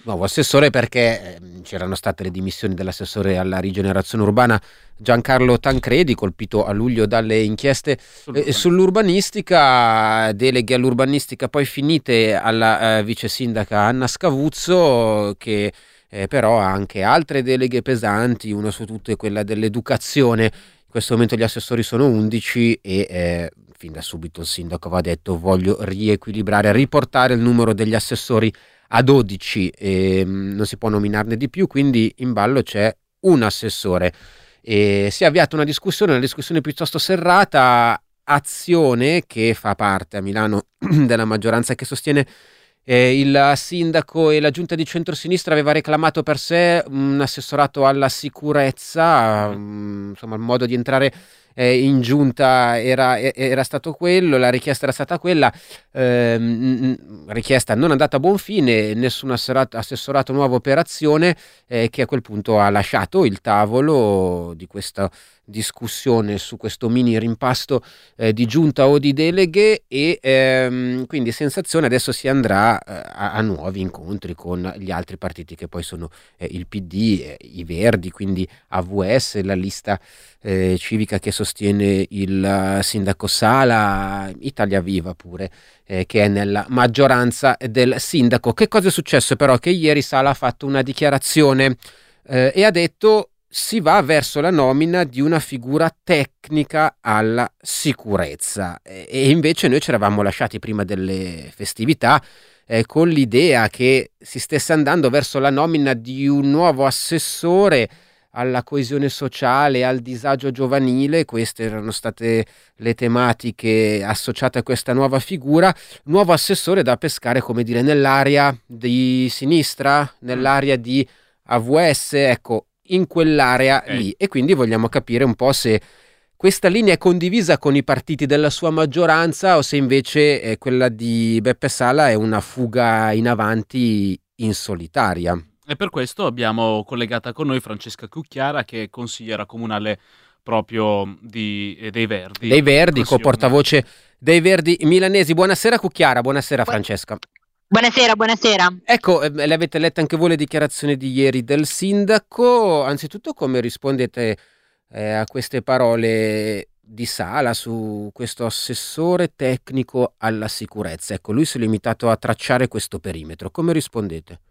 c'erano state le dimissioni dell'assessore alla rigenerazione urbana Giancarlo Tancredi, colpito a luglio dalle inchieste sull'urbanistica, deleghe all'urbanistica poi finite alla vice sindaca Anna Scavuzzo, che però ha anche altre deleghe pesanti, una su tutte quella dell'educazione. In questo momento gli assessori sono 11 e fin da subito il sindaco aveva detto: voglio riequilibrare, riportare il numero degli assessori a 12 e non si può nominarne di più, quindi in ballo c'è un assessore. E si è avviata una discussione piuttosto serrata. Azione, che fa parte a Milano della maggioranza che sostiene il sindaco, e la giunta di centrosinistra aveva reclamato per sé un assessorato alla sicurezza, insomma il modo di entrare in giunta era stato quello, la richiesta era stata quella, richiesta non andata a buon fine, nessun assessorato nuova operazione, che a quel punto ha lasciato il tavolo di questa discussione su questo mini rimpasto di giunta o di deleghe, e quindi sensazione adesso si andrà a nuovi incontri con gli altri partiti che poi sono il PD, i Verdi, quindi AVS, la lista civica che sostiene il sindaco Sala, Italia Viva pure, che è nella maggioranza del sindaco. Che cosa è successo però? Che ieri Sala ha fatto una dichiarazione e ha detto: si va verso la nomina di una figura tecnica alla sicurezza, e invece noi ci eravamo lasciati prima delle festività con l'idea che si stesse andando verso la nomina di un nuovo assessore alla coesione sociale, al disagio giovanile. Queste erano state le tematiche associate a questa nuova figura, nuovo assessore da pescare, come dire, nell'area di sinistra, nell'area di AVS, ecco, in quell'area lì. E quindi vogliamo capire un po' se questa linea è condivisa con i partiti della sua maggioranza o se invece quella di Beppe Sala è una fuga in avanti in solitaria. E per questo abbiamo collegata con noi Francesca Cucchiara, che è consigliera comunale proprio dei Verdi. Dei Verdi, co-portavoce dei Verdi milanesi. Buonasera Cucchiara, buonasera Francesca. Buonasera. Ecco, le avete lette anche voi le dichiarazioni di ieri del sindaco. Anzitutto, come rispondete a queste parole di Sala su questo assessore tecnico alla sicurezza? Ecco, lui si è limitato a tracciare questo perimetro. Come rispondete?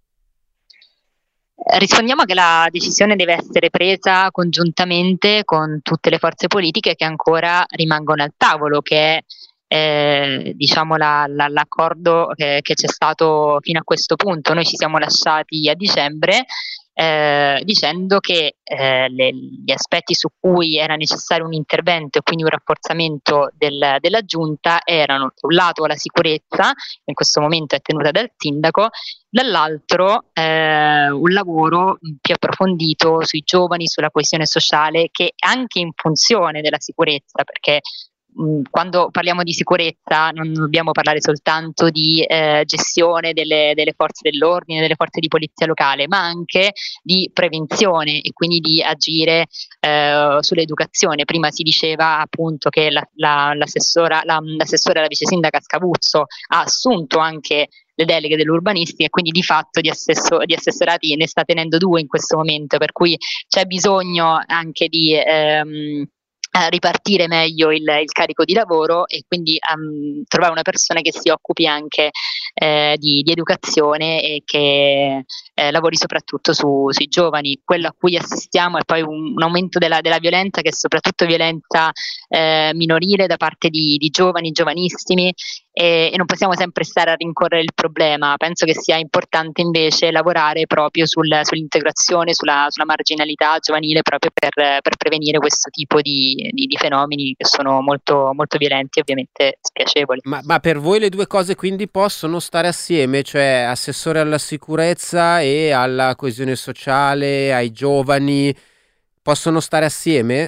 Rispondiamo che la decisione deve essere presa congiuntamente con tutte le forze politiche che ancora rimangono al tavolo, che è diciamo l'accordo che c'è stato fino a questo punto. Noi ci siamo lasciati a dicembre dicendo che gli aspetti su cui era necessario un intervento e quindi un rafforzamento della giunta erano, da un lato, la sicurezza, che in questo momento è tenuta dal sindaco, dall'altro un lavoro più approfondito sui giovani, sulla coesione sociale, che anche in funzione della sicurezza, perché quando parliamo di sicurezza non dobbiamo parlare soltanto di gestione delle forze dell'ordine, delle forze di polizia locale, ma anche di prevenzione e quindi di agire sull'educazione. Prima si diceva appunto che l'assessore alla vice sindaca Scavuzzo ha assunto anche le deleghe dell'urbanistica, e quindi di fatto di assessorati ne sta tenendo 2 in questo momento, per cui c'è bisogno anche di ripartire meglio il carico di lavoro, e quindi trovare una persona che si occupi anche di educazione e che lavori soprattutto sui giovani. Quello a cui assistiamo è poi un aumento della violenza, che è soprattutto violenza minorile da parte di giovani, giovanissimi, e non possiamo sempre stare a rincorrere il problema. Penso che sia importante invece lavorare proprio sull'integrazione, sulla marginalità giovanile, proprio per prevenire questo tipo di fenomeni che sono molto, molto violenti e ovviamente spiacevoli. Ma per voi le due cose quindi possono stare assieme, cioè assessore alla sicurezza e alla coesione sociale, ai giovani, possono stare assieme?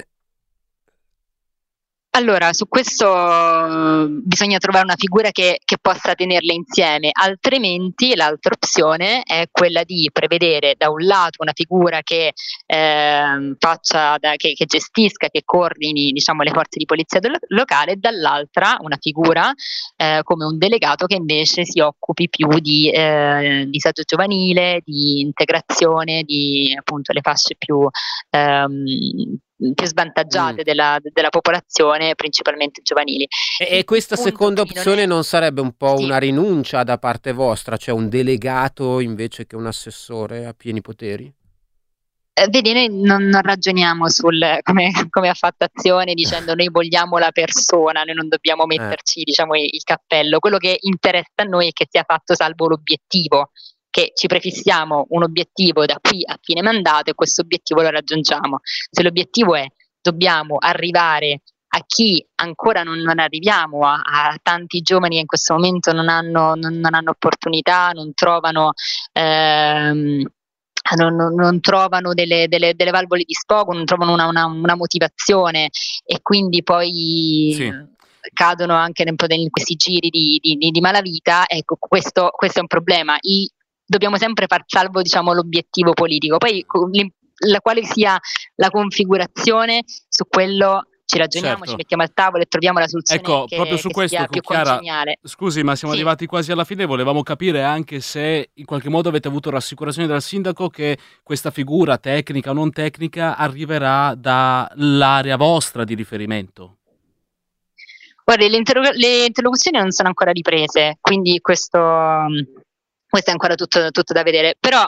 Allora, su questo bisogna trovare una figura che possa tenerle insieme, altrimenti l'altra opzione è quella di prevedere da un lato una figura che che gestisca, che coordini, diciamo, le forze di polizia locale, e dall'altra una figura come un delegato che invece si occupi più di disagio giovanile, di integrazione, di appunto le fasce più svantaggiate della popolazione, principalmente giovanili. E questa seconda opzione non sarebbe un po' una rinuncia da parte vostra, cioè un delegato invece che un assessore a pieni poteri? Vedi, noi non ragioniamo sul come ha fatto Azione dicendo noi vogliamo la persona, noi non dobbiamo metterci diciamo il cappello. Quello che interessa a noi è che sia fatto salvo l'obiettivo, che ci prefissiamo un obiettivo da qui a fine mandato e questo obiettivo lo raggiungiamo. Se l'obiettivo è dobbiamo arrivare a chi ancora non arriviamo, a tanti giovani che in questo momento non hanno opportunità, non trovano non trovano delle valvole di sfogo, non trovano una motivazione, e quindi poi cadono anche un po' in questi giri di malavita. Ecco, questo è un problema. Dobbiamo sempre far salvo, diciamo, l'obiettivo politico, poi quale sia la configurazione, su quello ci ragioniamo, ci mettiamo al tavolo e troviamo la soluzione proprio su questo, più Chiara, congeniale. scusi, ma siamo arrivati quasi alla fine. Volevamo capire anche se in qualche modo avete avuto rassicurazione dal sindaco che questa figura tecnica o non tecnica arriverà dall'area vostra di riferimento. Guardi, le interlocuzioni non sono ancora riprese, quindi questo è ancora tutto da vedere, però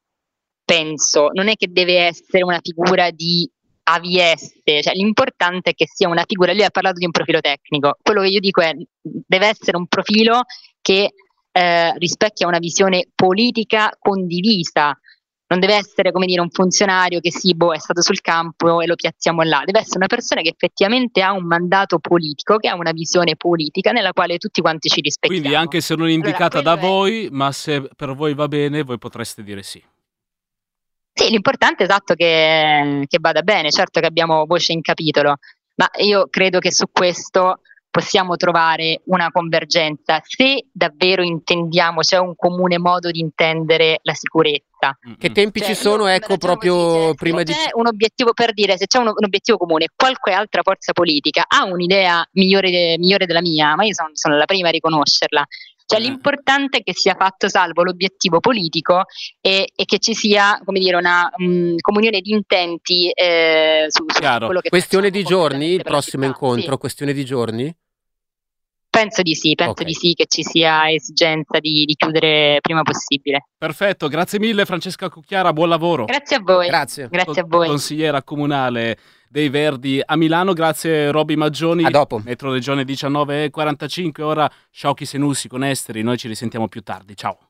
penso non è che deve essere una figura di AVS, cioè l'importante è che sia una figura. Lui ha parlato di un profilo tecnico, quello che io dico è deve essere un profilo che rispecchia una visione politica condivisa. Non deve essere, come dire, un funzionario che è stato sul campo e lo piazziamo là. Deve essere una persona che effettivamente ha un mandato politico, che ha una visione politica nella quale tutti quanti ci rispecchiamo. Quindi anche se non è indicata da voi, ma se per voi va bene, voi potreste dire sì. Sì, l'importante è esatto che vada bene. Certo che abbiamo voce in capitolo, ma io credo che su questo possiamo trovare una convergenza se davvero intendiamo, c'è un comune modo di intendere la sicurezza. Che tempi ci sono, ecco, proprio prima di... Se c'è un obiettivo, per dire, se c'è un obiettivo comune, qualche altra forza politica ha un'idea migliore della mia, ma io sono la prima a riconoscerla. Cioè l'importante è che sia fatto salvo l'obiettivo politico e che ci sia, come dire, una comunione di intenti su quello che questione di giorni, il prossimo incontro, questione di giorni? Penso di sì, che ci sia esigenza di chiudere prima possibile. Perfetto, grazie mille Francesca Cucchiara, buon lavoro. Grazie a voi. Grazie a voi. Consigliera comunale dei Verdi a Milano, grazie Roby Maggioni. A dopo. Metro Regione 19:45, ora Sciocchi Senussi con Esteri, noi ci risentiamo più tardi, ciao.